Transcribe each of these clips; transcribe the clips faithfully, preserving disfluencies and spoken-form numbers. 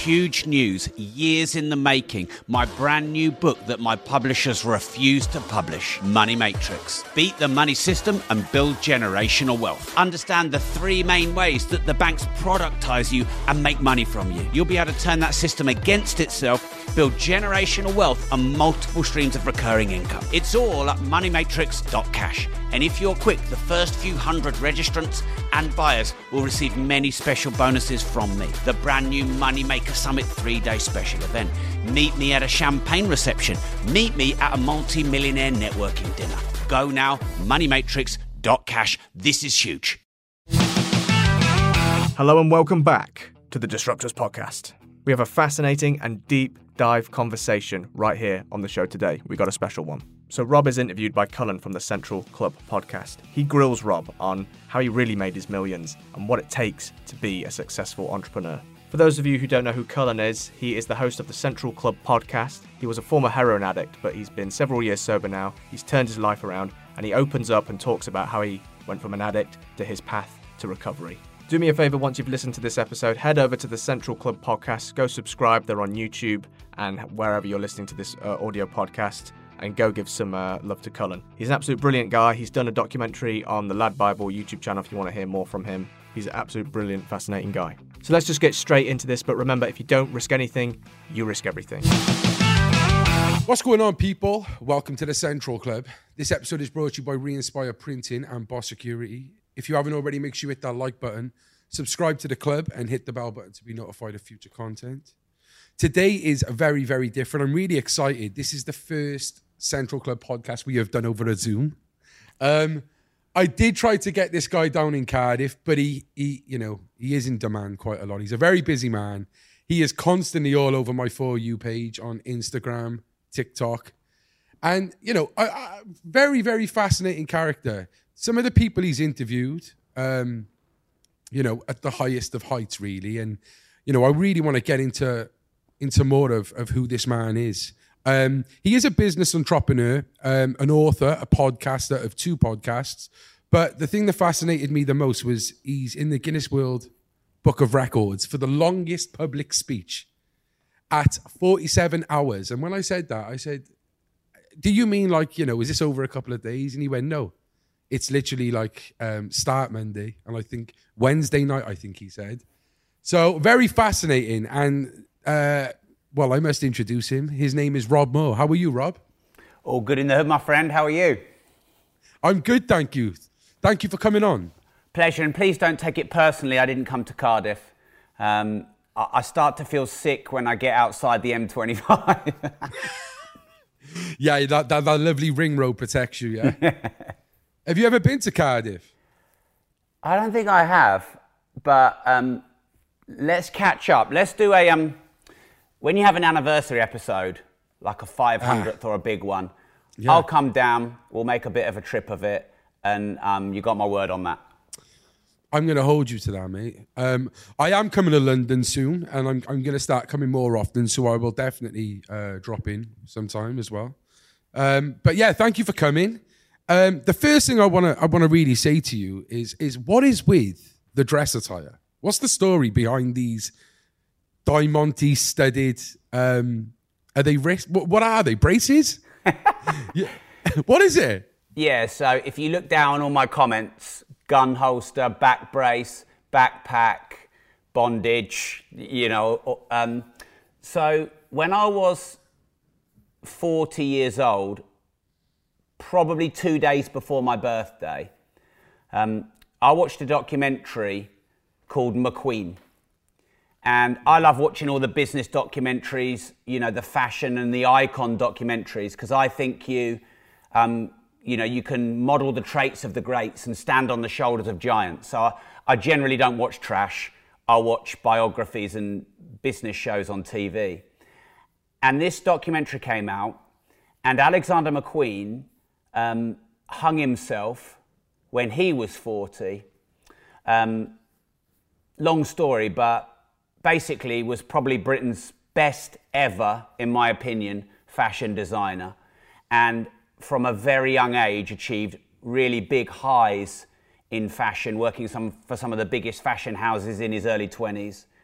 huge news, years in the making, my brand new book that my publishers refuse to publish, Money Matrix. Beat the money system and build generational wealth. Understand the three main ways that the banks productize you and make money from you. You'll be able to turn that system against itself, build generational wealth and multiple streams of recurring income. It's all at money matrix dot cash. And if you're quick, the first few hundred registrants and buyers will receive many special bonuses from me. The brand new Moneymaker Summit three-day special event. Meet me at a champagne reception. Meet me at a multi-millionaire networking dinner. Go now, money matrix dot cash. This is huge. Hello and welcome back to the Disruptors Podcast. We have a fascinating and deep dive conversation right here on the show today. We got a special one. So Rob is interviewed by Cullen from the Central Club podcast. He grills Rob on how he really made his millions and what it takes to be a successful entrepreneur. For those of you who don't know who Cullen is, he is the host of the Central Club podcast. He was a former heroin addict, but he's been several years sober now. He's turned his life around and he opens up and talks about how he went from an addict to his path to recovery. Do me a favour, once you've listened to this episode, head over to the Central Club podcast, go subscribe. They're on YouTube and wherever you're listening to this uh, audio podcast. And go give some uh, love to Cullen. He's an absolute brilliant guy. He's done a documentary on the Lad Bible YouTube channel if you want to hear more from him. He's an absolute brilliant, fascinating guy. So let's just get straight into this. But remember, if you don't risk anything, you risk everything. What's going on, people? Welcome to the Central Club. This episode is brought to you by Re-Inspire Printing and Boss Security. If you haven't already, make sure you hit that like button, subscribe to the club, and hit the bell button to be notified of future content. Today is very, very different. I'm really excited. This is the first Central Club podcast we have done over a Zoom. Um, I did try to get this guy down in Cardiff, but he, he, you know, he is in demand quite a lot. He's a very busy man. He is constantly all over my For You page on Instagram, TikTok. And, you know, a, a very, very fascinating character. Some of the people he's interviewed, um, you know, at the highest of heights, really. And, you know, I really want to get into, into more of, of who this man is. Um, he is a business entrepreneur, um, an author, a podcaster of two podcasts. But the thing that fascinated me the most was he's in the Guinness World Book of Records for the longest public speech at forty-seven hours. And when I said that, I said, do you mean like, you know, is this over a couple of days? And he went, no, it's literally like um, start Monday. And I think Wednesday night, I think he said. So very fascinating. And, uh, well, I must introduce him. His name is Rob Moore. How are you, Rob? All good in the hood, my friend. How are you? I'm good, thank you. Thank you for coming on. Pleasure, and please don't take it personally. I didn't come to Cardiff. Um, I, I start to feel sick when I get outside the M twenty-five. Yeah, that, that, that lovely ring road protects you, yeah? Have you ever been to Cardiff? I don't think I have, but um, let's catch up. Let's do a... Um, When you have an anniversary episode, like a five hundredth ah. or a big one, yeah. I'll come down, we'll make a bit of a trip of it, and um, you got my word on that. I'm going to hold you to that, mate. Um, I am coming to London soon, and I'm, I'm going to start coming more often, so I will definitely uh, drop in sometime as well. Um, but yeah, thank you for coming. Um, the first thing I want to I want to really say to you is is what is with the dress attire? What's the story behind these Diamante studded, um, are they wrist, what, what are they, braces? Yeah. What is it? Yeah, so if you look down on my comments, gun holster, back brace, backpack, bondage, you know. Um, so when I was forty years old, probably two days before my birthday, um, I watched a documentary called McQueen. And I love watching all the business documentaries, you know, the fashion and the icon documentaries, because I think you, um, you know, you can model the traits of the greats and stand on the shoulders of giants. So I, I generally don't watch trash. I watch biographies and business shows on T V. And this documentary came out, and Alexander McQueen um, hung himself when he was forty. Um, long story, but basically was probably Britain's best ever, in my opinion, fashion designer. And from a very young age achieved really big highs in fashion, working some, for some of the biggest fashion houses in his early twenties.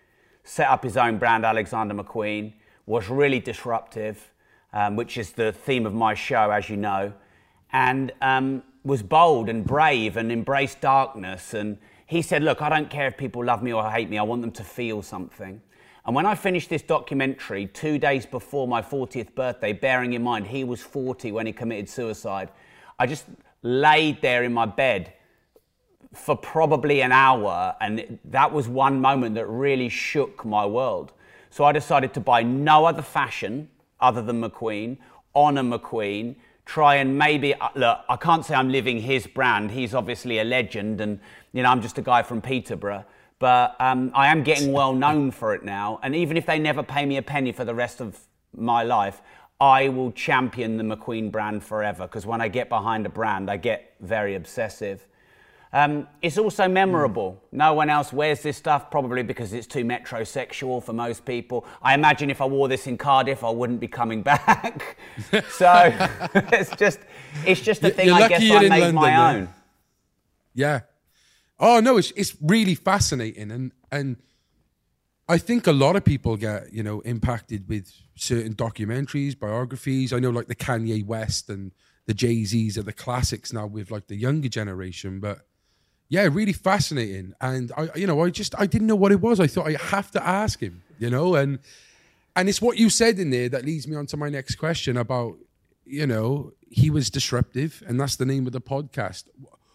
set up his own brand, Alexander McQueen, was really disruptive, um, which is the theme of my show, as you know, and um, was bold and brave and embraced darkness. And he said, look, I don't care if people love me or hate me, I want them to feel something. And when I finished this documentary two days before my fortieth birthday, bearing in mind he was forty when he committed suicide, I just laid there in my bed for probably an hour, and that was one moment that really shook my world. So I decided to buy no other fashion other than McQueen, honour McQueen, try and maybe, look, I can't say I'm living his brand, he's obviously a legend, and you know, I'm just a guy from Peterborough, but um, I am getting well known for it now, and even if they never pay me a penny for the rest of my life, I will champion the McQueen brand forever, because when I get behind a brand, I get very obsessive. Um, it's also memorable. Mm. No one else wears this stuff, probably because it's too metrosexual for most people. I imagine if I wore this in Cardiff, I wouldn't be coming back. So it's just, it's just a thing I guess I made London, my yeah. own. Yeah. Oh no, it's it's really fascinating, and and I think a lot of people get, you know, impacted with certain documentaries, biographies. I know like the Kanye West and the Jay-Z's are the classics now with like the younger generation, but yeah, really fascinating. And I, you know, I just, I didn't know what it was. I thought I have to ask him, you know, and, and it's what you said in there that leads me on to my next question about, you know, he was disruptive, and that's the name of the podcast.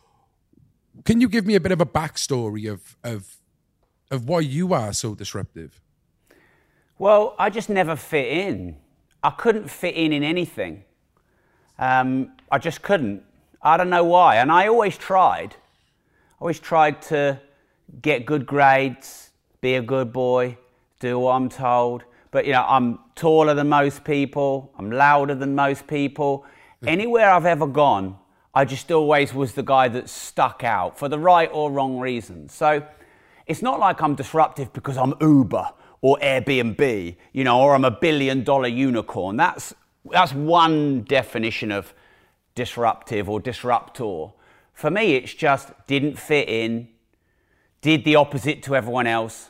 Can you give me a bit of a backstory of, of, of why you are so disruptive? Well, I just never fit in. I couldn't fit in in anything. Um, I just couldn't. I don't know why. And I always tried. I always tried to get good grades, be a good boy, do what I'm told. But, you know, I'm taller than most people. I'm louder than most people. Anywhere I've ever gone, I just always was the guy that stuck out for the right or wrong reasons. So it's not like I'm disruptive because I'm Uber or Airbnb, you know, or I'm a billion dollar unicorn. That's That's one definition of disruptive or disruptor. For me, it's just didn't fit in, did the opposite to everyone else.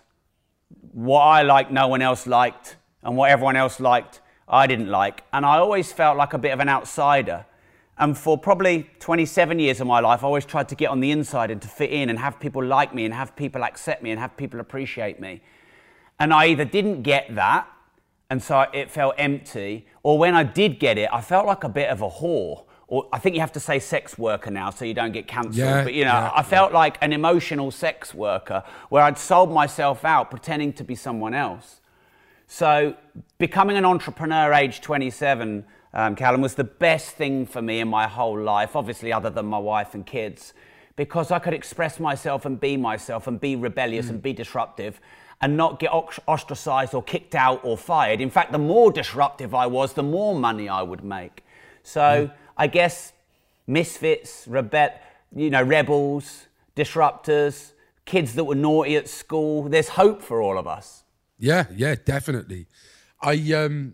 What I liked, no one else liked, and what everyone else liked, I didn't like. And I always felt like a bit of an outsider. And for probably twenty-seven years of my life, I always tried to get on the inside and to fit in and have people like me and have people accept me and have people appreciate me. And I either didn't get that, and so it felt empty, or when I did get it, I felt like a bit of a whore. Or I think you have to say sex worker now so you don't get cancelled. Yeah, but you know, yeah, I felt yeah. like an emotional sex worker where I'd sold myself out pretending to be someone else. So becoming an entrepreneur age twenty-seven, um, Callum, was the best thing for me in my whole life, obviously other than my wife and kids, because I could express myself and be myself and be rebellious mm. and be disruptive, and not get ostracized or kicked out or fired. In fact, the more disruptive I was, the more money I would make. So mm. I guess misfits, rebel, you know, rebels, disruptors, kids that were naughty at school, there's hope for all of us. Yeah, yeah, definitely. I um,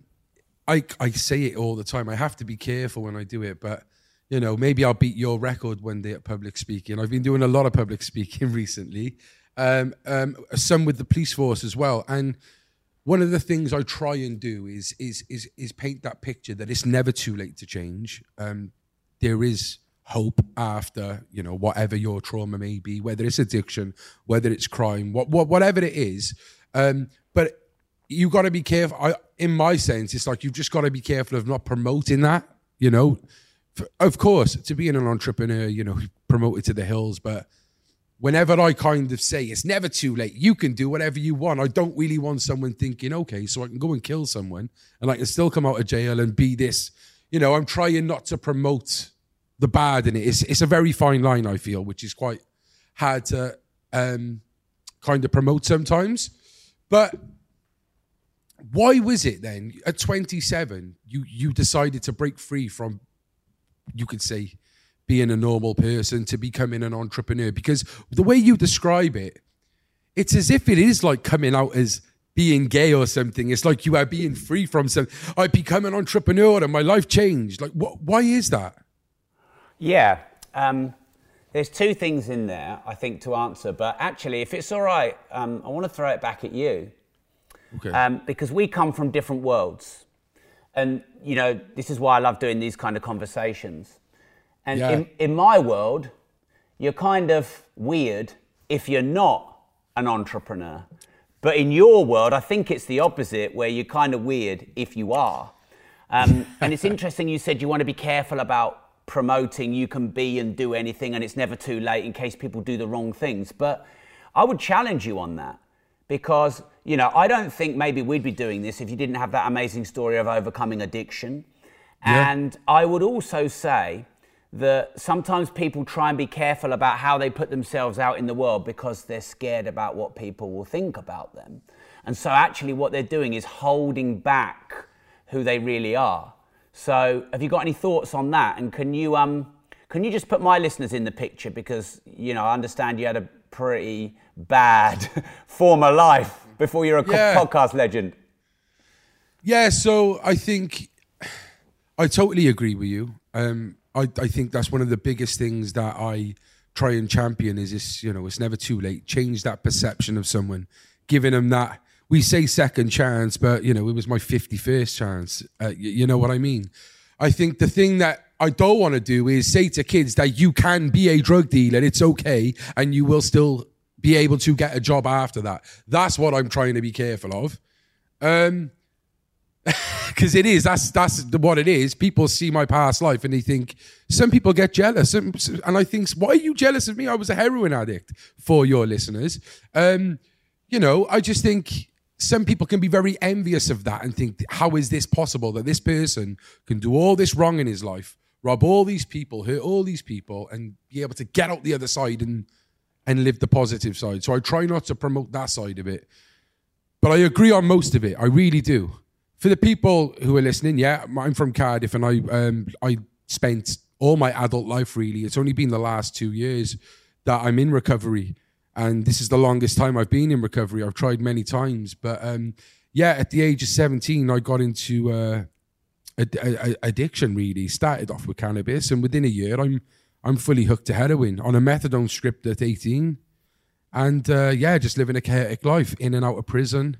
I I say it all the time. I have to be careful when I do it, but you know, maybe I'll beat your record one day at public speaking. I've been doing a lot of public speaking recently. Um, um, some with the police force as well. And one of the things I try and do is is is is paint that picture that it's never too late to change. Um, there is hope after, you know, whatever your trauma may be, whether it's addiction, whether it's crime, what, what whatever it is. Um, but you got to be careful. I, in my sense, it's like you've just got to be careful of not promoting that. You know, For, of course, to being an entrepreneur, you know, promoted to the hills, but whenever I kind of say it's never too late, you can do whatever you want. I don't really want someone thinking, okay, so I can go and kill someone and I can still come out of jail and be this. You know, I'm trying not to promote the bad in it. It's, it's a very fine line, I feel, which is quite hard to um, kind of promote sometimes. But why was it then, at twenty-seven, you, you decided to break free from, you could say, being a normal person to becoming an entrepreneur? Because the way you describe it, it's as if it is like coming out as being gay or something. It's like you are being free from something. I become an entrepreneur and my life changed. Like, what? Why is that? Yeah, um, there's two things in there, I think, to answer. But actually, if it's all right, um, I want to throw it back at you. Okay. Um, because we come from different worlds. And, you know, this is why I love doing these kind of conversations. And Yeah. in, in my world, you're kind of weird if you're not an entrepreneur. But in your world, I think it's the opposite, where you're kind of weird if you are. Um, and it's interesting you said you want to be careful about promoting you can be and do anything and it's never too late in case people do the wrong things. But I would challenge you on that because, you know, I don't think maybe we'd be doing this if you didn't have that amazing story of overcoming addiction. Yeah. And I would also say that sometimes people try and be careful about how they put themselves out in the world because they're scared about what people will think about them. And so actually what they're doing is holding back who they really are. So have you got any thoughts on that? And can you um can you just put my listeners in the picture, because, you know, I understand you had a pretty bad former life before you're a yeah. podcast legend. Yeah, so I think I totally agree with you. Um, I, I think that's one of the biggest things that I try and champion is this, you know, it's never too late. Change that perception of someone, giving them that, we say second chance, but, you know, it was my fifty-first chance. Uh, you, you know what I mean? I think the thing that I don't want to do is say to kids that you can be a drug dealer, it's okay, and you will still be able to get a job after that. That's what I'm trying to be careful of. Um, because it is, that's that's what it is. People see my past life and they think, some people get jealous. And I think, why are you jealous of me? I was a heroin addict, for your listeners. Um, you know, I just think some people can be very envious of that and think, how is this possible that this person can do all this wrong in his life, rob all these people, hurt all these people, and be able to get out the other side and and live the positive side. So I try not to promote that side of it. But I agree on most of it. I really do. For the people who are listening, yeah, I'm from Cardiff, and I um, I spent all my adult life, really. It's only been the last two years that I'm in recovery. And this is the longest time I've been in recovery. I've tried many times. But um, yeah, at the age of seventeen, I got into uh, ad- ad- addiction, really. Started off with cannabis. And within a year, I'm I'm fully hooked to heroin on a methadone script at eighteen. And uh, yeah, just living a chaotic life, in and out of prison.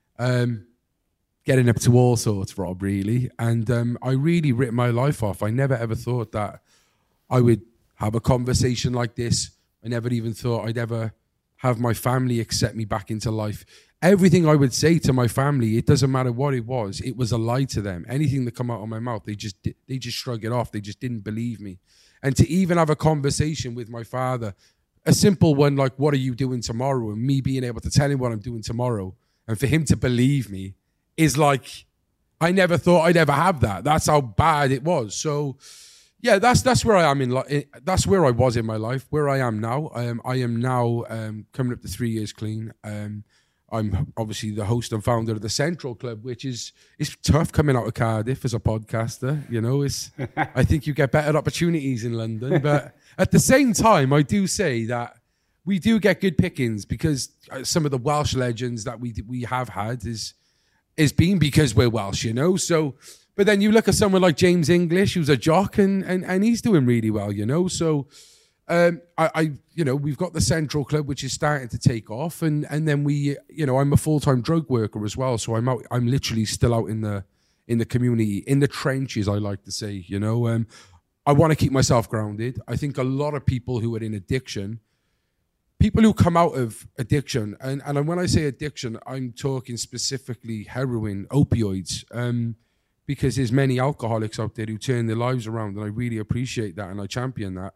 Um, getting up to all sorts, Rob, really. And um, I really ripped my life off. I never ever thought that I would have a conversation like this. I never even thought I'd ever have my family accept me back into life. Everything I would say to my family, it doesn't matter what it was, it was a lie to them. Anything that come out of my mouth, they just they just shrug it off. They just didn't believe me. And to even have a conversation with my father, a simple one like, what are you doing tomorrow? And me being able to tell him what I'm doing tomorrow, and for him to believe me, is like, I never thought I'd ever have that. That's how bad it was. So yeah, that's that's where I am in life. That's where I was in my life. Where I am now, um, I am now um, coming up to three years clean. Um, I'm obviously the host and founder of the Central Club, which is it's tough coming out of Cardiff as a podcaster. You know, it's I think you get better opportunities in London, but at the same time, I do say that we do get good pickings, because some of the Welsh legends that we we have had is is been because we're Welsh. You know, so. But then you look at someone like James English, who's a jock, and and, and he's doing really well, you know. So, um, I, I, you know, we've got the Central Club, which is starting to take off, and and then we, you know, I'm a full time drug worker as well, so I'm out. I'm literally still out in the in the community, in the trenches, I like to say, you know. Um, I want to keep myself grounded. I think a lot of people who are in addiction, people who come out of addiction, and and when I say addiction, I'm talking specifically heroin, opioids. Um, Because there's many alcoholics out there who turn their lives around, and I really appreciate that, and I champion that.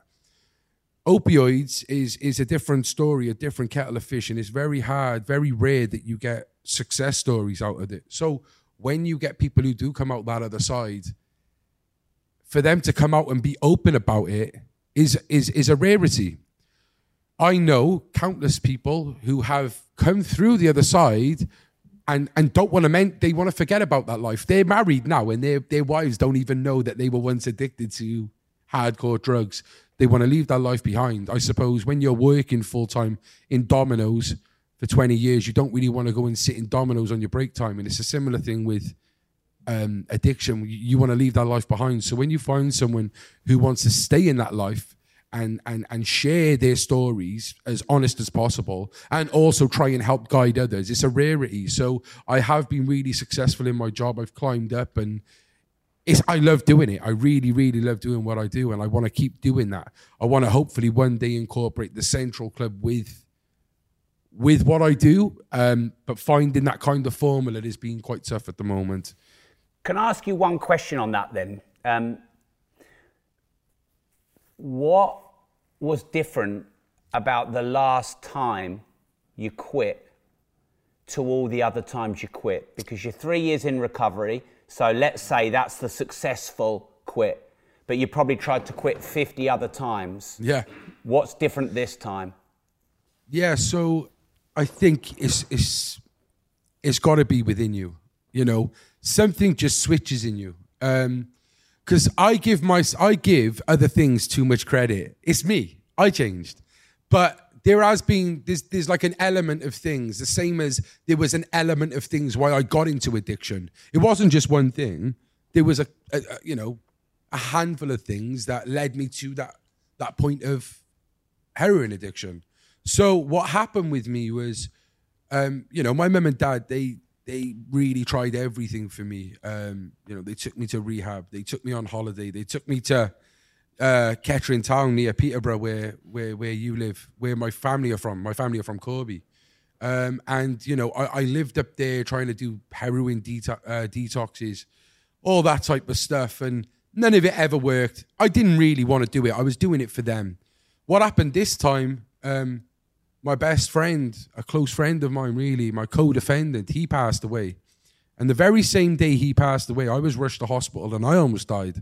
Opioids is is a different story, a different kettle of fish, and it's very hard, very rare that you get success stories out of it. So when you get people who do come out that other side, for them to come out and be open about it is is is a rarity. I know countless people who have come through the other side And and don't want to men- they want to forget about that life. They're married now, and their their wives don't even know that they were once addicted to hardcore drugs. They want to leave that life behind. I suppose when you're working full time in Domino's for twenty years, you don't really want to go and sit in Domino's on your break time. And it's a similar thing with um, addiction. You, you want to leave that life behind. So when you find someone who wants to stay in that life and and and share their stories as honest as possible, and also try and help guide others. It's a rarity. So I have been really successful in my job. I've climbed up, and it's I love doing it. I really, really love doing what I do, and I want to keep doing that. I want to hopefully one day incorporate the Central Club with with what I do, um, but finding that kind of formula is being quite tough at the moment. Can I ask you one question on that then? Um, what was different about the last time you quit to all the other times you quit? Because you're three years in recovery, so let's say that's the successful quit, but you probably tried to quit fifty other times. Yeah. What's different this time? Yeah, so I think it's it's it's got to be within you. You know, something just switches in you. Um, because I give my I give other things too much credit. It's me. I changed, but there has been there's there's like an element of things, the same as there was an element of things why I got into addiction. It wasn't just one thing. There was a, a, a you know a handful of things that led me to that that point of heroin addiction. So what happened with me was, um, you know, my mum and dad, they they really tried everything for me. Um, you know, they took me to rehab. They took me on holiday. They took me to uh, Kettering Town near Peterborough, where where where you live, where my family are from. My family are from Corby. Um, and, you know, I, I lived up there trying to do heroin detox, uh, detoxes, all that type of stuff. And none of it ever worked. I didn't really want to do it. I was doing it for them. What happened this time, um, my best friend, a close friend of mine, really, my co-defendant, he passed away. And the very same day he passed away, I was rushed to hospital and I almost died.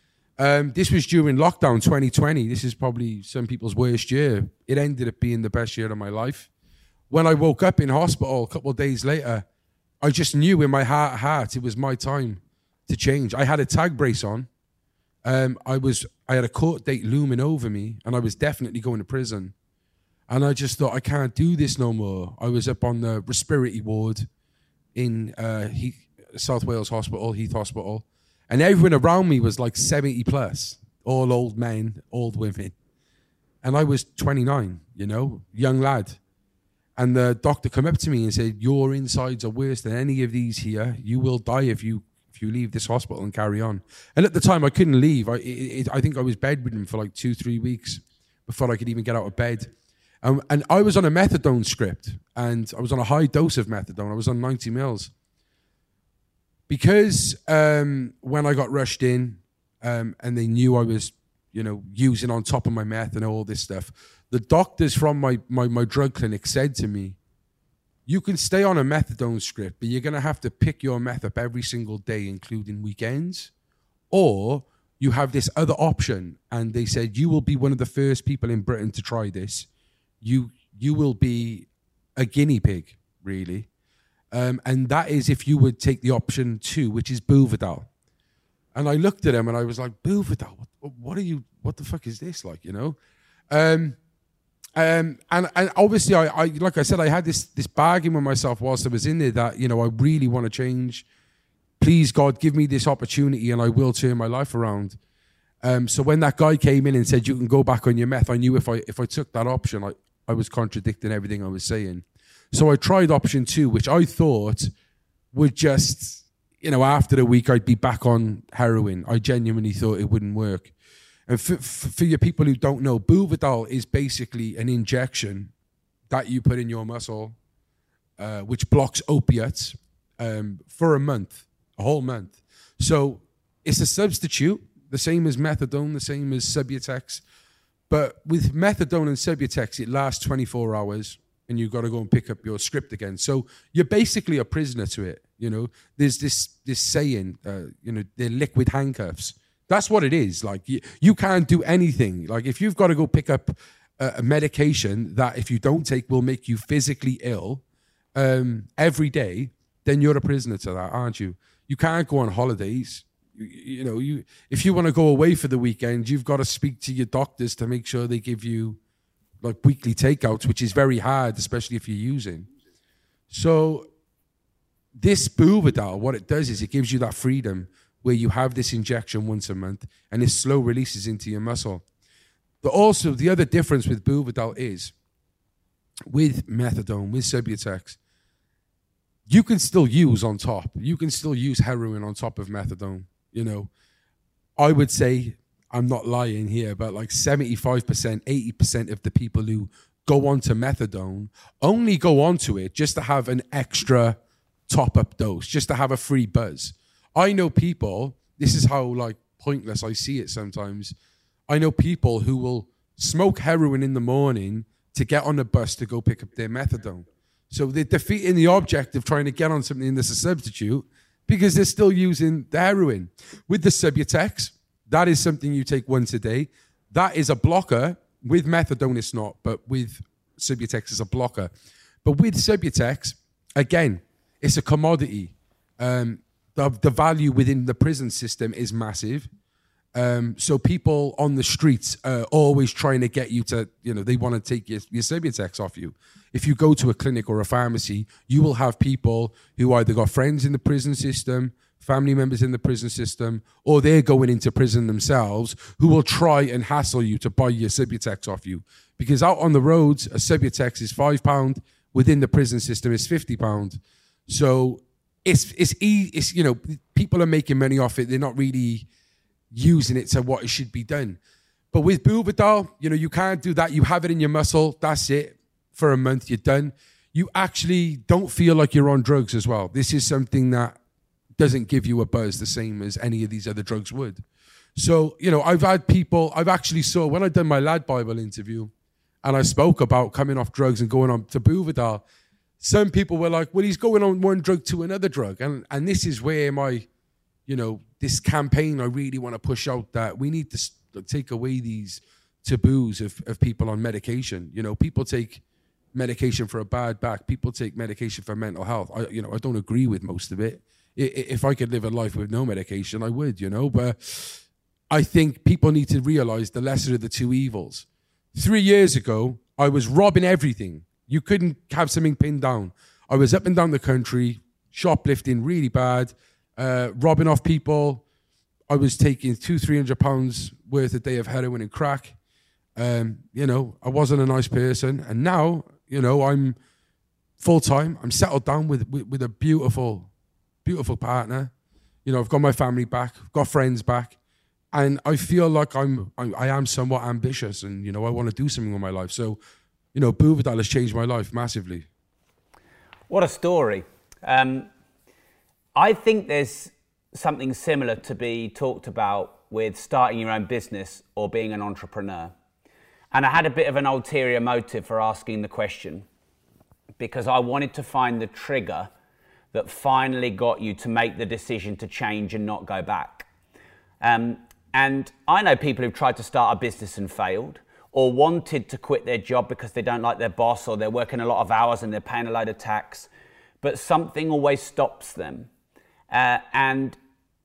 Um, this was during lockdown twenty twenty. This is probably some people's worst year. It ended up being the best year of my life. When I woke up in hospital a couple of days later, I just knew in my heart, heart it was my time to change. I had a tag brace on. Um, I was I had a court date looming over me, and I was definitely going to prison. And I just thought, I can't do this no more. I was up on the respiratory ward in uh, Heath, South Wales Hospital, Heath Hospital, and everyone around me was like seventy plus, all old men, old women. And I was twenty-nine, you know, young lad. And the doctor came up to me and said, your insides are worse than any of these here. You will die if you if you leave this hospital and carry on. And at the time, I couldn't leave. I, it, I think I was bedridden for like two, three weeks before I could even get out of bed. Um, and I was on a methadone script, and I was on a high dose of methadone. I was on ninety mils. Because um, when I got rushed in um, and they knew I was, you know, using on top of my meth and all this stuff, the doctors from my, my, my drug clinic said to me, you can stay on a methadone script, but you're going to have to pick your meth up every single day, including weekends, or you have this other option. And they said, you will be one of the first people in Britain to try this. You you will be a guinea pig, really. Um, and that is if you would take the option two, which is Buvidal. And I looked at him and I was like, Buvidal, what, what are you, what the fuck is this like, you know? Um, um, and, and obviously, I, I like I said, I had this this bargain with myself whilst I was in there that, you know, I really want to change. Please, God, give me this opportunity and I will turn my life around. Um, so when that guy came in and said, you can go back on your meth, I knew if I if I took that option, I, I was contradicting everything I was saying. So I tried option two, which I thought would just, you know, after a week, I'd be back on heroin. I genuinely thought it wouldn't work. And for, for your people who don't know, Buvidal is basically an injection that you put in your muscle, uh, which blocks opiates um, for a month, a whole month. So it's a substitute, the same as methadone, the same as Subutex. But with methadone and Subutex, it lasts twenty-four hours. And you've got to go and pick up your script again. So you're basically a prisoner to it, you know. There's this this saying, uh, you know, they're liquid handcuffs. That's what it is. Like, you, you can't do anything. Like, if you've got to go pick up a, a medication that if you don't take will make you physically ill um, every day, then you're a prisoner to that, aren't you? You can't go on holidays. You, you know, you if you want to go away for the weekend, you've got to speak to your doctors to make sure they give you like weekly takeouts, which is very hard, especially if you're using. So this Buvidal, what it does is it gives you that freedom where you have this injection once a month and it slow releases into your muscle. the, also, the other difference with Buvidal is, with methadone, with Subutex, you can still use on top. You can still use heroin on top of methadone. You know, I would say, I'm not lying here, but like seventy-five percent, eighty percent of the people who go on to methadone only go onto it just to have an extra top-up dose, just to have a free buzz. I know people, this is how like pointless I see it sometimes. I know people who will smoke heroin in the morning to get on the bus to go pick up their methadone. So they're defeating the object of trying to get on something that's a substitute because they're still using the heroin. With the Subutex, that is something you take once a day. That is a blocker. With methadone, it's not, but with Subutex, it's a blocker. But with Subutex, again, it's a commodity. Um, the, the value within the prison system is massive. Um, so people on the streets are always trying to get you to, you know, they want to take your, your Subutex off you. If you go to a clinic or a pharmacy, you will have people who either got friends in the prison system, family members in the prison system, or they're going into prison themselves, who will try and hassle you to buy your Subutex off you. Because out on the roads, a Subutex is five pounds. Within the prison system, it's fifty pounds. So it's, it's, it's, you know, people are making money off it. They're not really using it to what it should be done. But with Buvidal, you know, you can't do that. You have it in your muscle. That's it. For a month, you're done. You actually don't feel like you're on drugs as well. This is something that doesn't give you a buzz the same as any of these other drugs would. So, you know, I've had people, I've actually saw, when I done my Lad Bible interview and I spoke about coming off drugs and going on to Buvidal, some people were like, well, he's going on one drug to another drug. And and this is where my, you know, this campaign I really want to push out, that we need to take away these taboos of, of people on medication. You know, people take medication for a bad back. People take medication for mental health. I, you know, I don't agree with most of it. If I could live a life with no medication, I would, you know, but I think people need to realize the lesser of the two evils. Three years ago, I was robbing everything. You couldn't have something pinned down. I was up and down the country, shoplifting really bad, uh, robbing off people. I was taking two, three hundred pounds worth a day of heroin and crack. Um, you know, I wasn't a nice person. And now, you know, I'm full-time. I'm settled down with, with, with a beautiful, beautiful partner. You know, I've got my family back, I've got friends back. And I feel like I'm, I'm I am somewhat ambitious and, you know, I want to do something with my life. So, you know, Buvidal has changed my life massively. What a story. Um, I think there's something similar to be talked about with starting your own business or being an entrepreneur. And I had a bit of an ulterior motive for asking the question, because I wanted to find the trigger that finally got you to make the decision to change and not go back. Um, and I know people who've tried to start a business and failed, or wanted to quit their job because they don't like their boss, or they're working a lot of hours and they're paying a load of tax, but something always stops them. Uh, and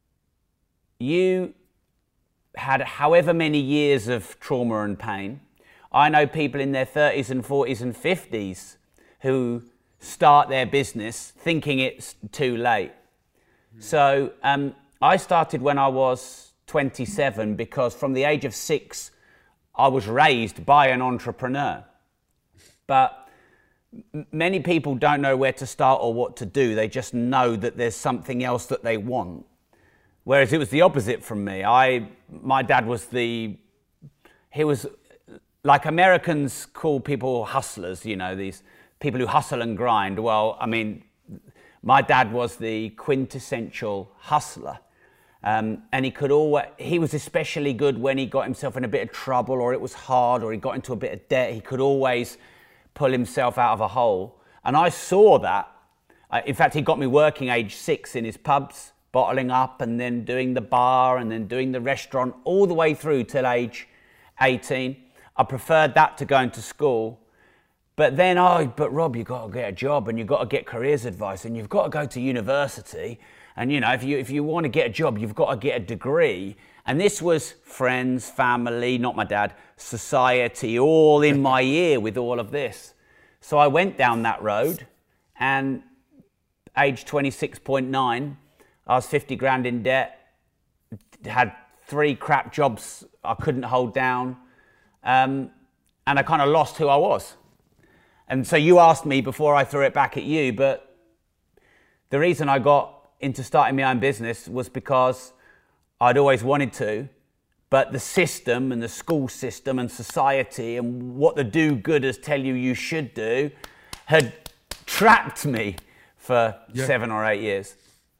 you had however many years of trauma and pain. I know people in their thirties and forties and fifties who start their business thinking it's too late. Mm. So um, I started when I was twenty-seven because from the age of six, I was raised by an entrepreneur. But m- many people don't know where to start or what to do. They just know that there's something else that they want. Whereas it was the opposite from me. I, my dad was the, he was like Americans call people hustlers, you know, these people who hustle and grind. Well, I mean, my dad was the quintessential hustler. Um, and he could always, he was especially good when he got himself in a bit of trouble or it was hard or he got into a bit of debt. He could always pull himself out of a hole. And I saw that. Uh, in fact, he got me working age six in his pubs, bottling up and then doing the bar and then doing the restaurant all the way through till age eighteen. I preferred that to going to school. But then, oh, but Rob, you've got to get a job and you've got to get careers advice and you've got to go to university. And, you know, if you if you want to get a job, you've got to get a degree. And this was friends, family, not my dad, society, all in my ear with all of this. So I went down that road and age twenty-six point nine, I was fifty grand in debt, had three crap jobs I couldn't hold down. Um, and I kind of lost who I was. And so you asked me before I threw it back at you, but the reason I got into starting my own business was because I'd always wanted to, but the system and the school system and society and what the do-gooders tell you you should do had trapped me for yeah. seven or eight years.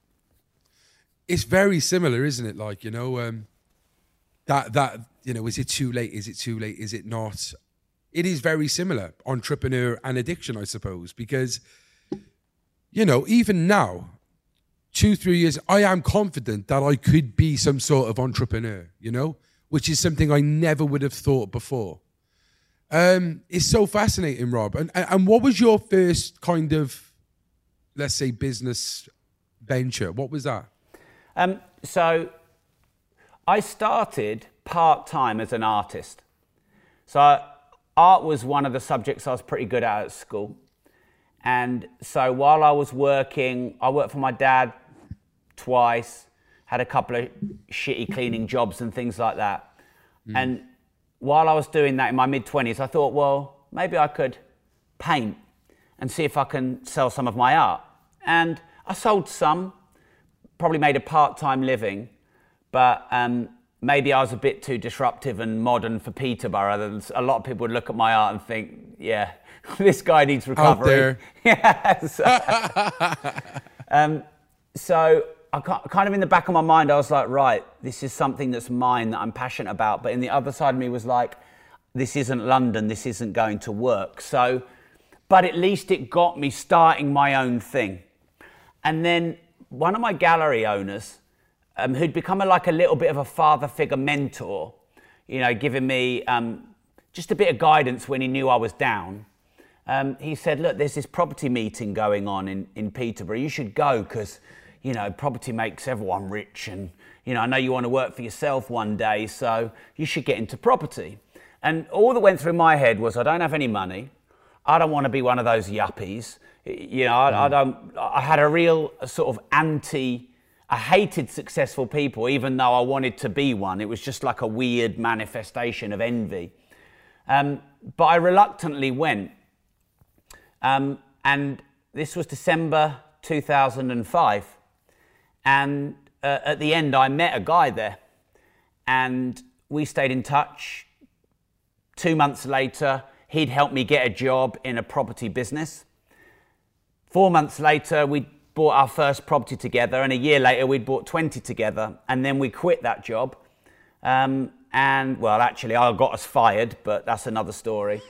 It's very similar, isn't it? Like, you know, um, that, that, you know, is it too late? Is it too late? Is it not? It is very similar, entrepreneur and addiction, I suppose, because, you know, even now, two, three years, I am confident that I could be some sort of entrepreneur, you know, which is something I never would have thought before. Um, it's so fascinating, Rob. And, and what was your first kind of, let's say, business venture? What was that? Um, so I started part-time as an artist. So art was one of the subjects I was pretty good at at school. And so while I was working, I worked for my dad twice, had a couple of shitty cleaning jobs and things like that. Mm. And while I was doing that in my mid-twenties, I thought, well, maybe I could paint and see if I can sell some of my art. And I sold some, probably made a part-time living, but um, maybe I was a bit too disruptive and modern for Peterborough. A lot of people would look at my art and think, yeah, this guy needs recovery. Out there. Yeah. So, um, so I kind of in the back of my mind, I was like, right, this is something that's mine that I'm passionate about. But in the other side of me was like, this isn't London. This isn't going to work. So, but at least it got me starting my own thing. And then one of my gallery owners, um, who'd become a, like a little bit of a father figure mentor, you know, giving me um, just a bit of guidance when he knew I was down. Um, he said, look, there's this property meeting going on in, in Peterborough. You should go because, you know, property makes everyone rich. And, you know, I know you want to work for yourself one day, so you should get into property. And all that went through my head was, I don't have any money. I don't want to be one of those yuppies. You know, I, mm. I don't, I had a real sort of anti, I hated successful people, even though I wanted to be one. It was just like a weird manifestation of envy. Um, but I reluctantly went. Um, and this was December two thousand five. And uh, at the end, I met a guy there. And we stayed in touch. Two months later, he'd helped me get a job in a property business. Four months later, we bought our first property together. And a year later, we'd bought twenty together. And then we quit that job. Um, and, well, actually, I got us fired, but that's another story.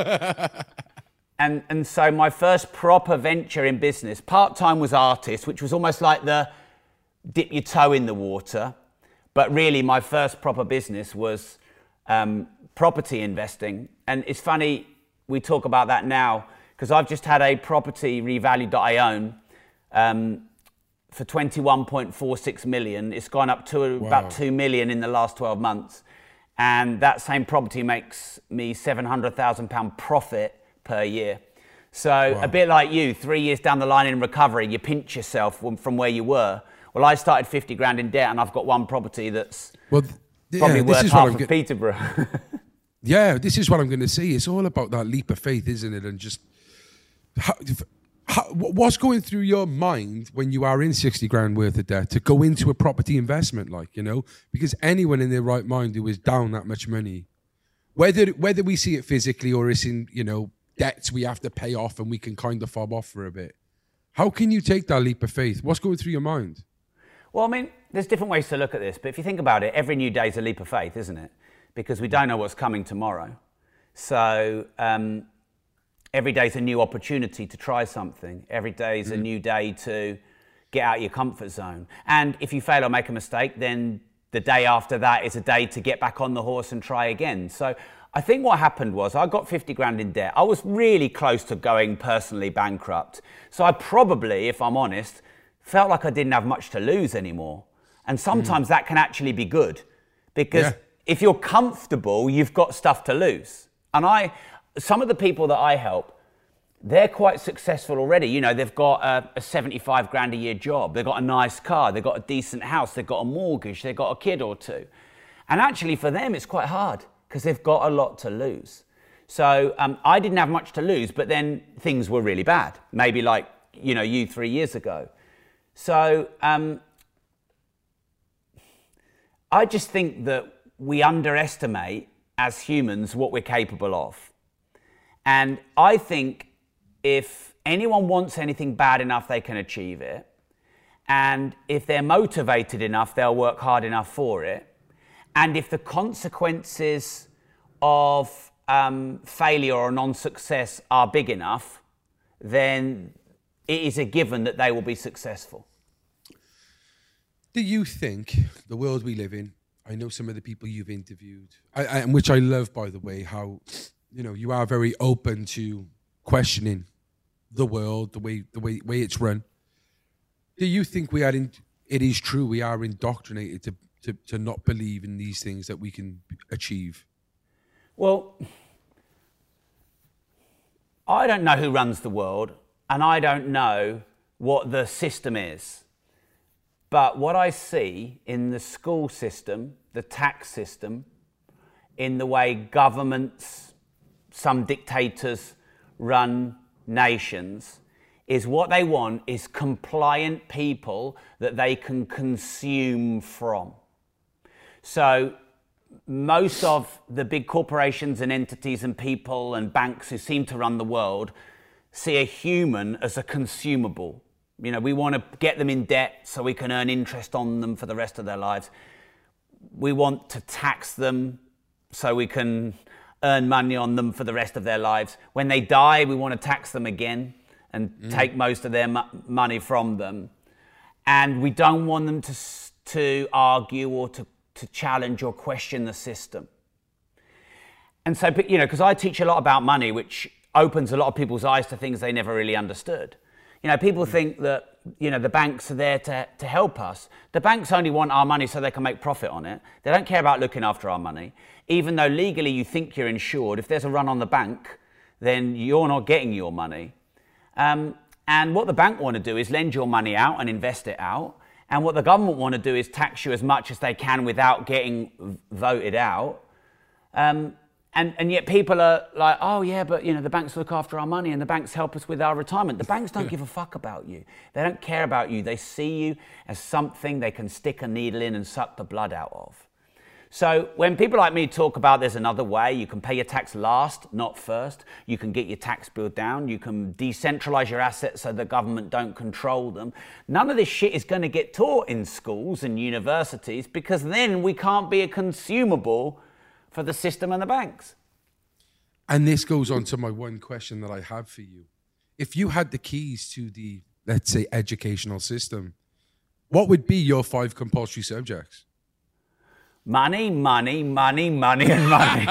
And and so my first proper venture in business, part-time was artist, which was almost like the dip your toe in the water. But really, my first proper business was um, property investing. And it's funny, we talk about that now, because I've just had a property revalued that I own um, for twenty-one point four six million. It's gone up to wow. about two million in the last twelve months. And that same property makes me seven hundred thousand pounds profit per year. So wow. a bit like you, three years down the line in recovery, you pinch yourself from where you were. Well, I started fifty grand in debt and I've got one property that's well, th- probably yeah, worth half of get- Peterborough. Yeah, this is what I'm going to say. It's all about that leap of faith, isn't it? And just how, how, what's going through your mind when you are in sixty grand worth of debt to go into a property investment, like, you know, because anyone in their right mind who is down that much money, whether whether we see it physically or it's in, you know, debts we have to pay off and we can kind of fob off for a bit. How can you take that leap of faith? What's going through your mind? Well, I mean, there's different ways to look at this, but if you think about it, every new day is a leap of faith, isn't it? Because we don't know what's coming tomorrow. So um, every day is a new opportunity to try something. Every day is mm-hmm. a new day to get out of your comfort zone. And if you fail or make a mistake, then the day after that is a day to get back on the horse and try again. So I think what happened was I got fifty grand in debt. I was really close to going personally bankrupt. So I probably, if I'm honest, felt like I didn't have much to lose anymore. And sometimes mm. that can actually be good because yeah. if you're comfortable, you've got stuff to lose. And I, some of the people that I help, they're quite successful already. You know, they've got a, a seventy-five grand a year job. They've got a nice car. They've got a decent house. They've got a mortgage. They've got a kid or two. And actually for them, it's quite hard. because they've got a lot to lose. So um, I didn't have much to lose, but then things were really bad. Maybe like, you know, you three years ago. So um, I just think that we underestimate as humans what we're capable of. And I think if anyone wants anything bad enough, they can achieve it. And if they're motivated enough, they'll work hard enough for it. And if the consequences of um, failure or non-success are big enough, then it is a given that they will be successful. Do you think the world we live in, I know some of the people you've interviewed, I, I, which I love, by the way, how, you know, you are very open to questioning the world, the way the way, way it's run. Do you think we are in, it is true, we are indoctrinated to, to, to not believe in these things that we can achieve? Well, I don't know who runs the world, and I don't know what the system is. But what I see in the school system, the tax system, in the way governments, some dictators run nations, is what they want is compliant people that they can consume from. So most of the big corporations and entities and people and banks who seem to run the world see a human as a consumable. You know, we want to get them in debt so we can earn interest on them for the rest of their lives. We want to tax them so we can earn money on them for the rest of their lives. When they die, we want to tax them again and mm. take most of their mo- money from them. And we don't want them to, to argue or to, to challenge or question the system. And so, you know, because I teach a lot about money, which opens a lot of people's eyes to things they never really understood. You know, people think that, you know, the banks are there to, to help us. The banks only want our money so they can make profit on it. They don't care about looking after our money. Even though legally you think you're insured, if there's a run on the bank, then you're not getting your money. Um, and what the bank want to do is lend your money out and invest it out. And what the government want to do is tax you as much as they can without getting voted out. Um, And, and yet people are like, oh yeah, but you know, the banks look after our money and the banks help us with our retirement. The banks don't give a fuck about you. They don't care about you. They see you as something they can stick a needle in and suck the blood out of. So when people like me talk about there's another way, you can pay your tax last, not first. You can get your tax bill down. You can decentralize your assets so the government don't control them. None of this shit is going to get taught in schools and universities because then we can't be a consumable for the system and the banks. And this goes on to my one question that I have for you. If you had the keys to the, let's say, educational system, what would be your five compulsory subjects? Money, money, money, money, and money.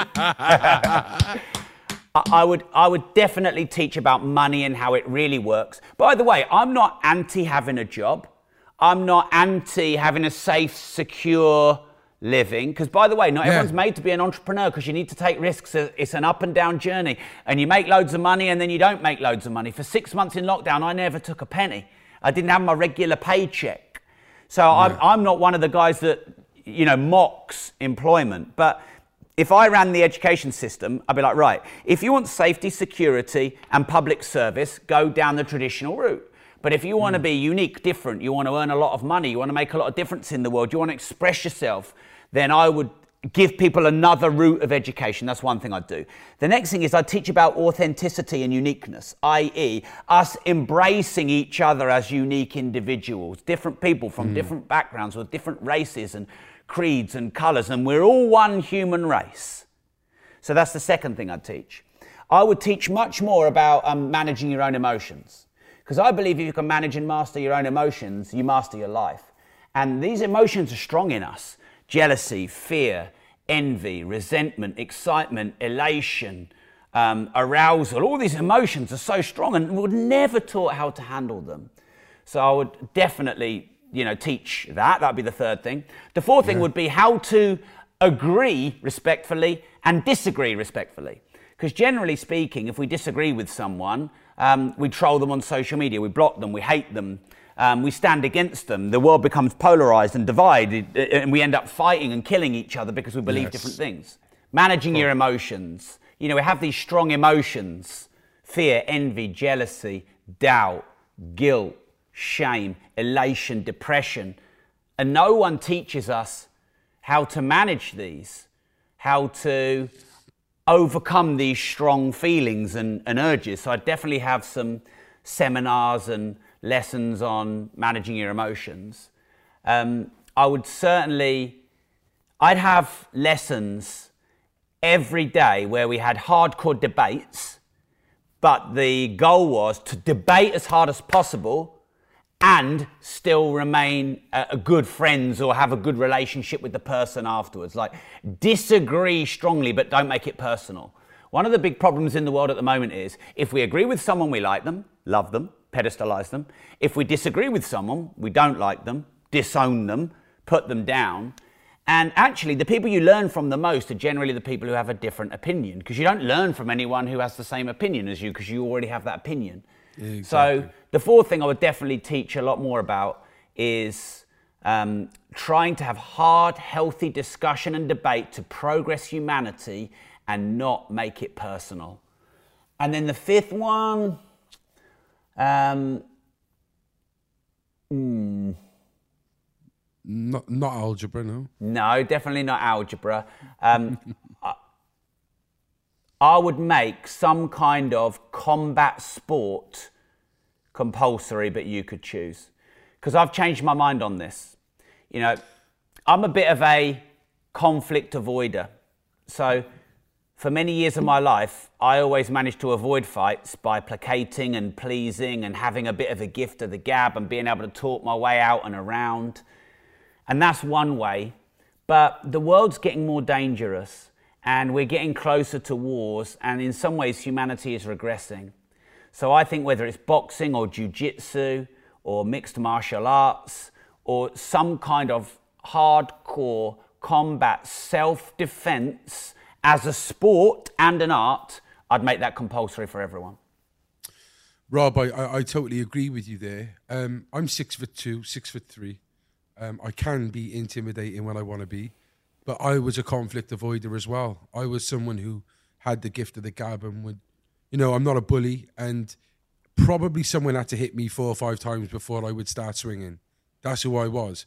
I would, I would definitely teach about money and how it really works. By the way, I'm not anti having a job. I'm not anti having a safe, secure living, because by the way, not yeah. everyone's made to be an entrepreneur because you need to take risks. It's an up and down journey, and you make loads of money and then you don't make loads of money. For six months in lockdown, I never took a penny. I didn't have my regular paycheck. So yeah. I'm, I'm not one of the guys that, you know, mocks employment. But if I ran the education system, I'd be like, right, if you want safety, security and public service, go down the traditional route. But if you want to be unique, different, you want to earn a lot of money, you want to make a lot of difference in the world, you want to express yourself, then I would give people another route of education. That's one thing I'd do. The next thing is I'd teach about authenticity and uniqueness, that is us embracing each other as unique individuals, different people from mm. different backgrounds with different races and creeds and colours, and we're all one human race. So that's the second thing I'd teach. I would teach much more about um, managing your own emotions. Because I believe if you can manage and master your own emotions, you master your life. And these emotions are strong in us. Jealousy, fear, envy, resentment, excitement, elation, um, arousal. All these emotions are so strong and we're never taught how to handle them. So I would definitely, you know, teach that. That'd be the third thing. The fourth yeah. thing would be how to agree respectfully and disagree respectfully. Because generally speaking, if we disagree with someone, um, we troll them on social media, we block them, we hate them, um, we stand against them. The world becomes polarized and divided, and we end up fighting and killing each other because we believe yes. different things. Managing your emotions. You know, we have these strong emotions: fear, envy, jealousy, doubt, guilt, shame, elation, depression. And no one teaches us how to manage these, how to overcome these strong feelings and, and urges. So I definitely have some seminars and lessons on managing your emotions. Um, I would certainly, I'd have lessons every day where we had hardcore debates, but the goal was to debate as hard as possible and still remain a, a good friends or have a good relationship with the person afterwards. Like, disagree strongly, but don't make it personal. One of the big problems in the world at the moment is if we agree with someone, we like them, love them, pedestalize them. If we disagree with someone, we don't like them, disown them, put them down. And actually, the people you learn from the most are generally the people who have a different opinion, because you don't learn from anyone who has the same opinion as you, because you already have that opinion. Yeah, exactly. So the fourth thing I would definitely teach a lot more about is um, trying to have hard, healthy discussion and debate to progress humanity and not make it personal. And then the fifth one, um, hmm, Not, not algebra, no. No, definitely not algebra. Um, I, I would make some kind of combat sport compulsory, but you could choose. Because I've changed my mind on this. You know, I'm a bit of a conflict avoider. So for many years of my life, I always managed to avoid fights by placating and pleasing and having a bit of a gift of the gab and being able to talk my way out and around. And that's one way, but the world's getting more dangerous and we're getting closer to wars, and in some ways humanity is regressing. So I think whether it's boxing or jiu-jitsu or mixed martial arts or some kind of hardcore combat self-defense as a sport and an art, I'd make that compulsory for everyone. Rob, I, I, I totally agree with you there. Um, I'm six foot two, six foot three. Um, I can be intimidating when I want to be, but I was a conflict avoider as well. I was someone who had the gift of the gab and would, you know, I'm not a bully, and probably someone had to hit me four or five times before I would start swinging. That's who I was.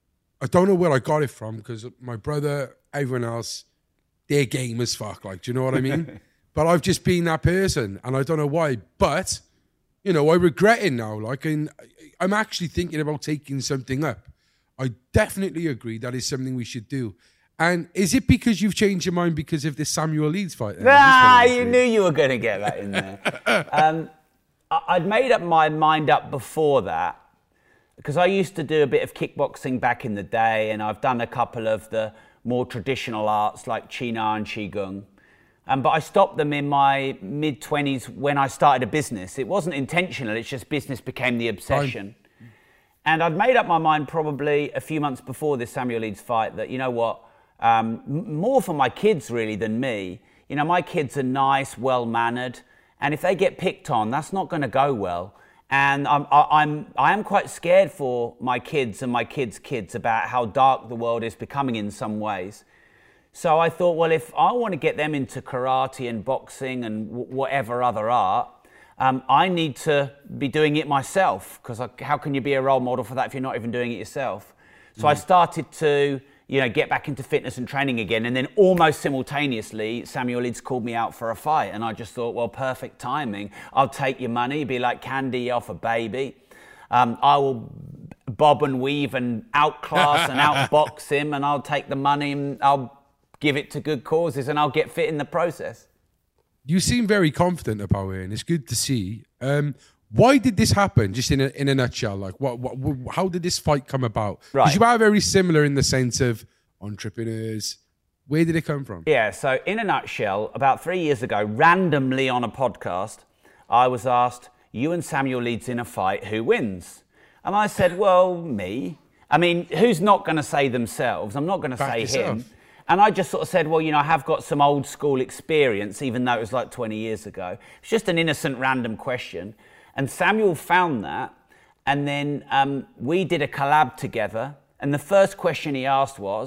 I don't know where I got it from, because my brother, everyone else, they're game as fuck, like, do you know what I mean? But I've just been that person, and I don't know why, but, you know, I regret it now, like, and I'm actually thinking about taking something up. I definitely agree that is something we should do. And is it because you've changed your mind because of this Samuel Leeds fight? Ah, you knew you were going to get that in there. um, I'd made up my mind up before that, because I used to do a bit of kickboxing back in the day, and I've done a couple of the more traditional arts like Qina and Qigong. Um, but I stopped them in my mid-twenties when I started a business. It wasn't intentional, it's just business became the obsession. Fine. And I'd made up my mind probably a few months before this Samuel Leeds fight that, you know what, um, m- more for my kids really than me. You know, my kids are nice, well-mannered, and if they get picked on, that's not going to go well. And I'm, I, I'm, I am quite scared for my kids and my kids' kids about how dark the world is becoming in some ways. So I thought, well, if I want to get them into karate and boxing and w- whatever other art, Um, I need to be doing it myself, because how can you be a role model for that if you're not even doing it yourself? So mm. I started to, you know, get back into fitness and training again, and then almost simultaneously, Samuel Leeds called me out for a fight, and I just thought, well, perfect timing. I'll take your money, be like candy off a baby. Um, I will bob and weave and outclass and outbox him, and I'll take the money and I'll give it to good causes, and I'll get fit in the process. You seem very confident about it, and it's good to see. Um, why did this happen? Just in a, in a nutshell, like what, what, how did this fight come about? Because right. you are very similar in the sense of entrepreneurs. Where did it come from? Yeah, so in a nutshell, about three years ago, randomly on a podcast, I was asked, you and Samuel Leeds in a fight, who wins? And I said, well, me. I mean, who's not going to say themselves? I'm not going to say yourself. him. And I just sort of said, well, you know, I have got some old school experience, even though it was like twenty years ago. It's just an innocent random question. And Samuel found that. And then um, we did a collab together. And the first question he asked was,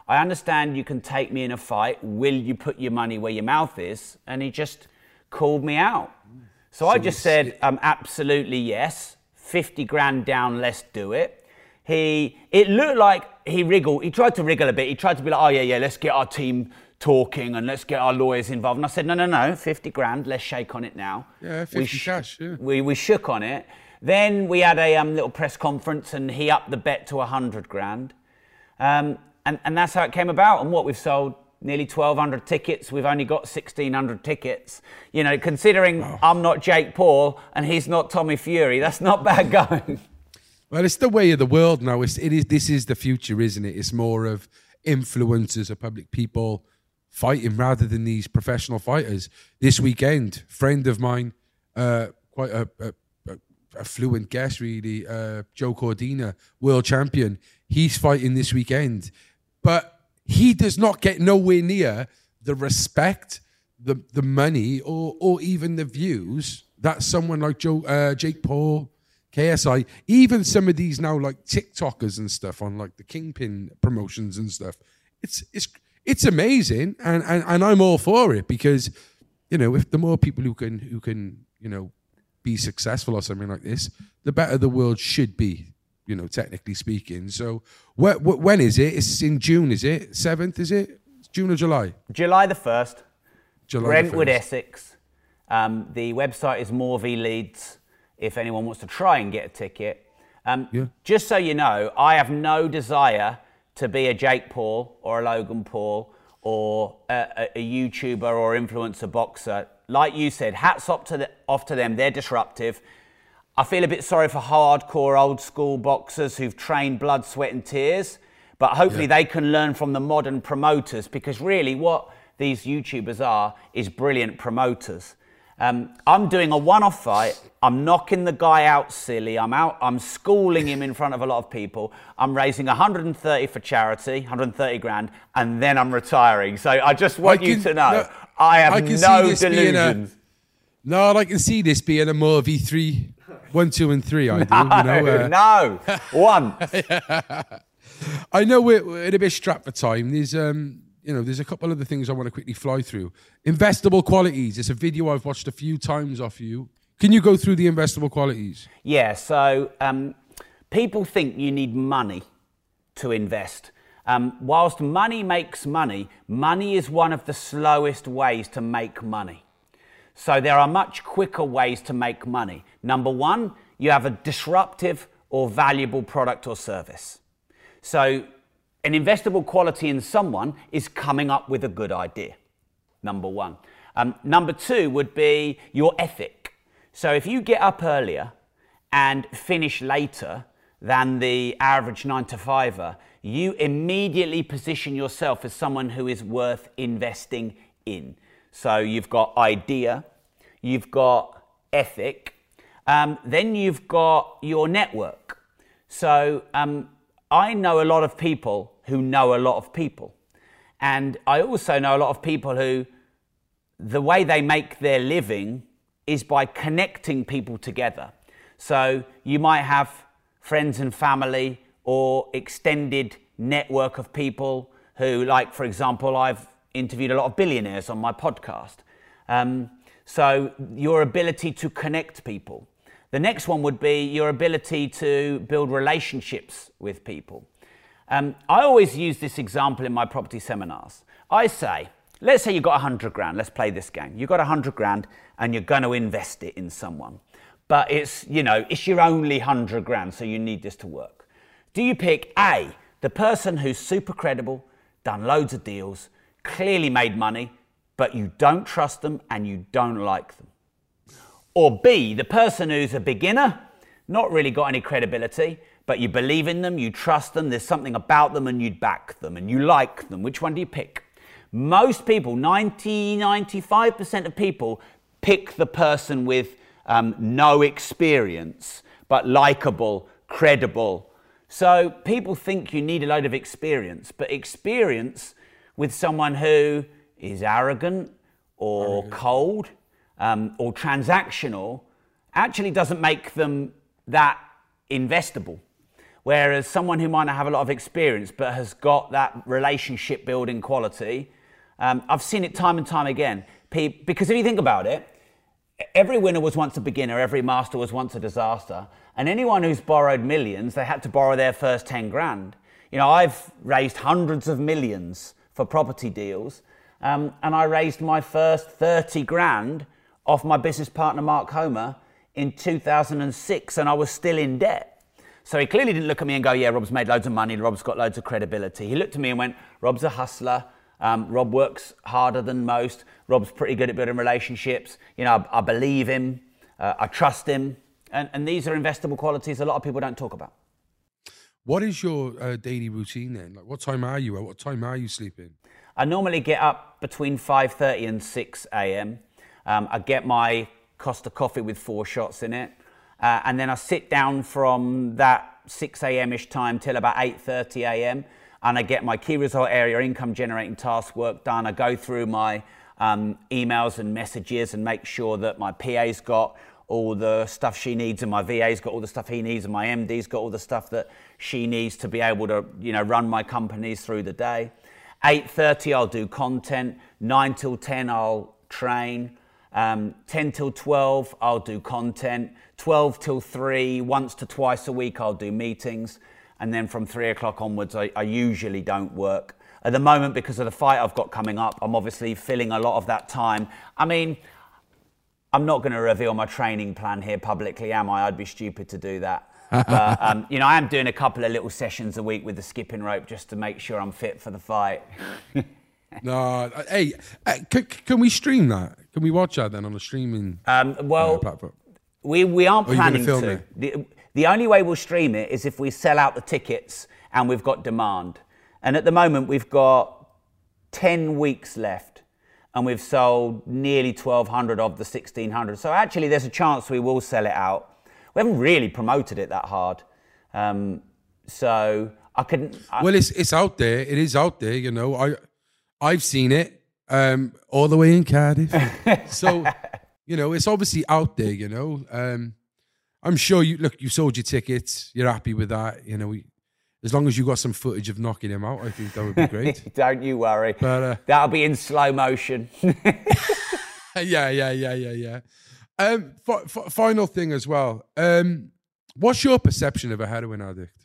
I understand you can take me in a fight. Will you put your money where your mouth is? And he just called me out. So, so I just said, um, absolutely yes. fifty grand down, let's do it. He, it looked like he wriggled. He tried to wriggle a bit. He tried to be like, oh yeah, yeah, let's get our team talking and let's get our lawyers involved. And I said, no, no, no, fifty grand, let's shake on it now. Yeah, fifty we sh- cash, yeah. We, we shook on it. Then we had a um, little press conference and he upped the bet to one hundred grand. Um, and, and that's how it came about. And what, we've sold nearly twelve hundred tickets. We've only got sixteen hundred tickets. You know, considering wow. I'm not Jake Paul and he's not Tommy Fury, that's not bad going. Well, it's the way of the world now. It's, it is, this is the future, isn't it? It's more of influencers or public people fighting rather than these professional fighters. This weekend, friend of mine, uh, quite a, a, a fluent guest really, uh, Joe Cordina, world champion. He's fighting this weekend, but he does not get nowhere near the respect, the the money, or or even the views that someone like Joe, uh, Jake Paul, K S I, even some of these now like TikTokers and stuff on like the Kingpin promotions and stuff. It's it's it's amazing, and, and, and I'm all for it because, you know, if the more people who can who can you know be successful or something like this, the better the world should be, you know, technically speaking. So wh- wh- when is it? It's in June, is it? seventh, is it? It's June or July? July the first. July Brentwood, the first. Essex. Um, the website is Morvey Leeds if anyone wants to try and get a ticket. Um, yeah. Just so you know, I have no desire to be a Jake Paul or a Logan Paul or a, a, a YouTuber or influencer boxer. Like you said, hats off to, the, off to them. They're disruptive. I feel a bit sorry for hardcore old school boxers who've trained blood, sweat and tears, but hopefully yeah. they can learn from the modern promoters, because really what these YouTubers are is brilliant promoters. Um, I'm doing a one-off fight. I'm knocking the guy out silly. I'm out. I'm schooling him in front of a lot of people. I'm raising one hundred thirty for charity, one hundred thirty grand, and then I'm retiring. So I just want I you can, to know, no, I have I no delusions. A, no, I can see this being a more V three, one, two, and three. I do. No, you know, uh, no, one. I know we're, we're a bit strapped for time. There's um. You know, there's a couple of the things I want to quickly fly through. Investable qualities. It's a video I've watched a few times off you. Can you go through the investable qualities? Yeah, so um, people think you need money to invest. Um, whilst money makes money, money is one of the slowest ways to make money. So there are much quicker ways to make money. Number one, you have a disruptive or valuable product or service. So an investable quality in someone is coming up with a good idea, number one. Um, number two would be your ethic. So if you get up earlier and finish later than the average nine to fiver, you immediately position yourself as someone who is worth investing in. So you've got idea, you've got ethic, um, then you've got your network. So um, I know a lot of people who know a lot of people. And I also know a lot of people who, the way they make their living is by connecting people together. So you might have friends and family or extended network of people who, like, for example, I've interviewed a lot of billionaires on my podcast. Um, so your ability to connect people. The next one would be your ability to build relationships with people. Um, I always use this example in my property seminars. I say, let's say you've got one hundred grand. Let's play this game. You've got one hundred grand and you're going to invest it in someone. But it's, you know, it's your only one hundred grand, so you need this to work. Do you pick A, the person who's super credible, done loads of deals, clearly made money, but you don't trust them and you don't like them? Or B, the person who's a beginner, not really got any credibility, but you believe in them, you trust them, there's something about them and you'd back them and you like them. Which one do you pick? Most people, ninety, ninety-five percent of people pick the person with um, no experience, but likable, credible. So people think you need a load of experience, but experience with someone who is arrogant or arrogant. cold um, or transactional actually doesn't make them that investable. Whereas someone who might not have a lot of experience but has got that relationship building quality, um, I've seen it time and time again. Because if you think about it, every winner was once a beginner, every master was once a disaster. And anyone who's borrowed millions, they had to borrow their first ten grand. You know, I've raised hundreds of millions for property deals, um, and I raised my first thirty grand off my business partner, Mark Homer, in two thousand six, and I was still in debt. So he clearly didn't look at me and go, yeah, Rob's made loads of money, Rob's got loads of credibility. He looked at me and went, Rob's a hustler, um, Rob works harder than most, Rob's pretty good at building relationships, you know, I, I believe him, uh, I trust him, and, and these are investable qualities a lot of people don't talk about. What is your uh, daily routine then? Like, what time are you at? What time are you sleeping? I normally get up between five thirty and six a.m. Um, I get my Costa coffee with four shots in it. Uh, and then I sit down from that six a.m.-ish time till about eight thirty a.m. and I get my key result area income generating task work done. I go through my um, emails and messages and make sure that my P A's got all the stuff she needs and my V A's got all the stuff he needs and my M D's got all the stuff that she needs to be able to, you know, run my companies through the day. eight thirty I'll do content, nine till ten I'll train, um, ten till twelve I'll do content, twelve till three, once to twice a week I'll do meetings, and then from three o'clock onwards I, I usually don't work. At the moment, because of the fight I've got coming up, I'm obviously filling a lot of that time. I mean, I'm not going to reveal my training plan here publicly, am I? I'd be stupid to do that. But, um, you know, I am doing a couple of little sessions a week with the skipping rope just to make sure I'm fit for the fight. No, hey, can, can we stream that? Can we watch that then on a streaming um, well, uh, platform? We we aren't Or are you planning gonna film to. it? The, the only way we'll stream it is if we sell out the tickets and we've got demand. And at the moment, we've got ten weeks left. And we've sold nearly twelve hundred of the sixteen hundred. So actually there's a chance we will sell it out. We haven't really promoted it that hard. Um, so I couldn't... I, Well, it's it's out there. It is out there, you know. I, I've seen it um, all the way in Cardiff. So, you know, it's obviously out there, you know. Um, I'm sure you... Look, you sold your tickets. You're happy with that. You know, we, as long as you got some footage of knocking him out, I think that would be great. Don't you worry. But, uh, that'll be in slow motion. yeah, yeah, yeah, yeah, yeah. Um, f- f- final thing as well. Um, what's your perception of a heroin addict?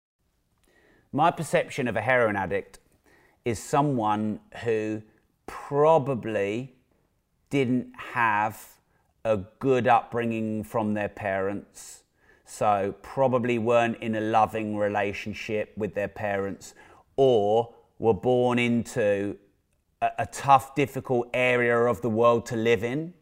My perception of a heroin addict is someone who probably didn't have a good upbringing from their parents. So probably weren't in a loving relationship with their parents, or were born into a, a tough, difficult area of the world to live in.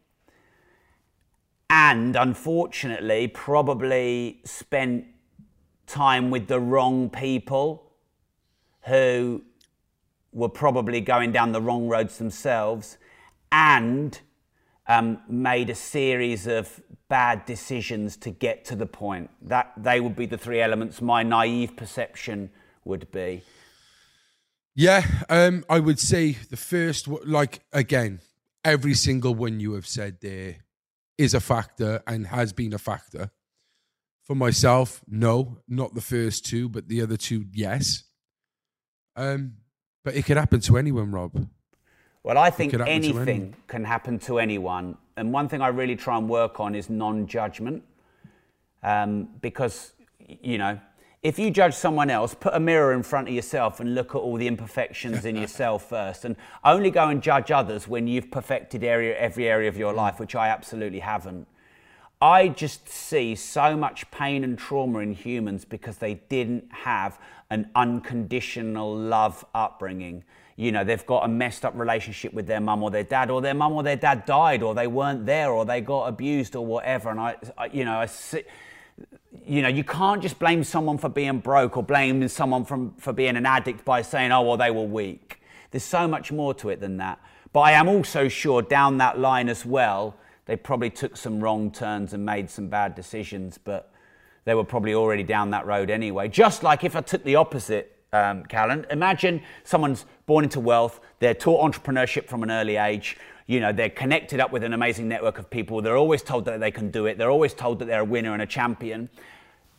And unfortunately, probably spent time with the wrong people who were probably going down the wrong roads themselves, and um, made a series of bad decisions to get to the point. That they would be the three elements my naive perception would be. Yeah, um, I would say the first, like, again, every single one you have said there is a factor and has been a factor. For myself, no, not the first two, but the other two, yes. Um, but it could happen to anyone, Rob. Well, I think anything can happen to anyone. And one thing I really try and work on is non-judgment. Um, because, you know, if you judge someone else, put a mirror in front of yourself and look at all the imperfections in yourself first. And only go and judge others when you've perfected area, every area of your life, which I absolutely haven't. I just see so much pain and trauma in humans because they didn't have an unconditional love upbringing. You know, they've got a messed up relationship with their mum or their dad, or their mum or their dad died, or they weren't there, or they got abused or whatever. And I, I you know, I see, you know, you can't just blame someone for being broke or blame someone from, for being an addict by saying, oh, well, they were weak. There's so much more to it than that. But I am also sure down that line as well, they probably took some wrong turns and made some bad decisions, but they were probably already down that road anyway. Just like if I took the opposite, um, Callan, imagine someone's born into wealth, they're taught entrepreneurship from an early age, you know, they're connected up with an amazing network of people, they're always told that they can do it, they're always told that they're a winner and a champion.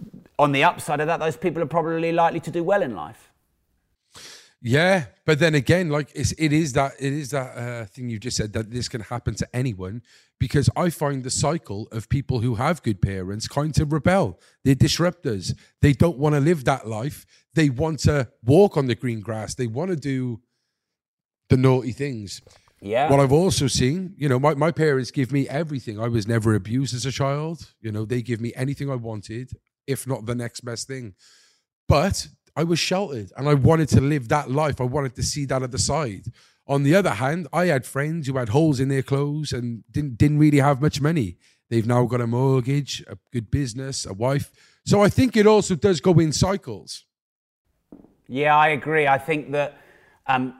on the upside of that, those people are probably likely to do well in life. Yeah, but then again, like it's, it is that it is that uh, thing you just said, that this can happen to anyone, because I find the cycle of people who have good parents kind of rebel. They're disruptors. They don't want to live that life. They want to walk on the green grass. They want to do the naughty things. Yeah. What I've also seen, you know, my, my parents give me everything. I was never abused as a child. You know, they give me anything I wanted, if not the next best thing. But I was sheltered and I wanted to live that life. I wanted to see that other side. On the other hand, I had friends who had holes in their clothes and didn't didn't really have much money. They've now got a mortgage, a good business, a wife. So I think it also does go in cycles. Yeah, I agree. I think that um,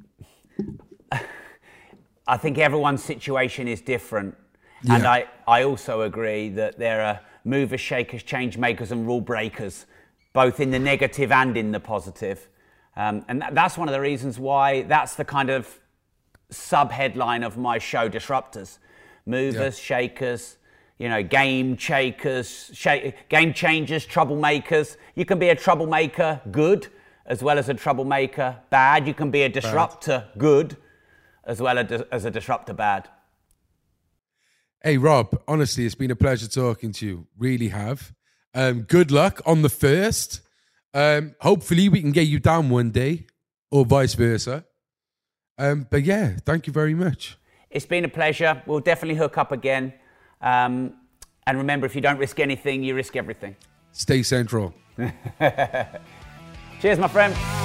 I think everyone's situation is different. Yeah. And I, I also agree that there are movers, shakers, change makers and rule breakers, both in the negative and in the positive. Um, and that, that's one of the reasons why that's the kind of sub-headline of my show, Disruptors. Movers, yeah. shakers, you know, game shakers, sh- game changers, troublemakers. You can be a troublemaker good as well as a troublemaker bad. You can be a disruptor bad. good as well as a disruptor bad. Hey, Rob, honestly, it's been a pleasure talking to you. Really have. Um, good luck on the first. Um, hopefully we can get you down one day or vice versa. Um, but yeah, thank you very much. It's been a pleasure. We'll definitely hook up again. Um, and remember, if you don't risk anything, you risk everything. Stay central. Cheers, my friend.